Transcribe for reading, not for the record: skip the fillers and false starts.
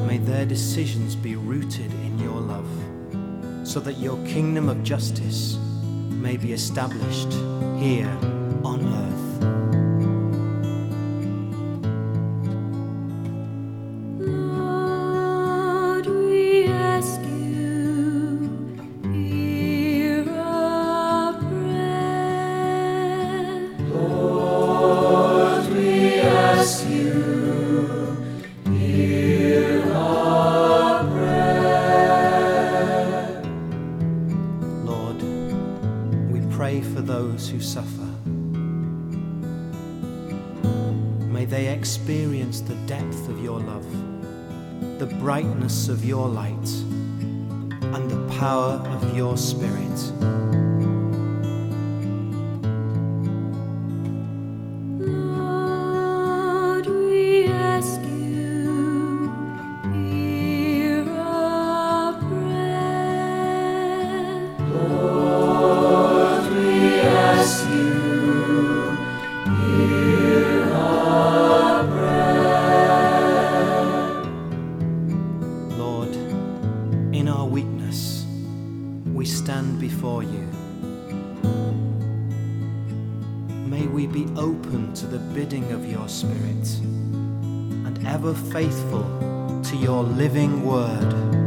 May their decisions be rooted in your love, so that your kingdom of justice may be established here on earth. Lord, we ask you, hear our prayer. Lord, we ask you, hear our prayer. Lord, we pray for those who suffer. May they experience the depth of your love, the brightness of your light, and the power of your Spirit. Lord, we ask you, hear our prayer. Lord, we ask you, hear our prayer. Lord, in our weakness, we stand before you. May we be open to the bidding of your Spirit and ever faithful to your living word.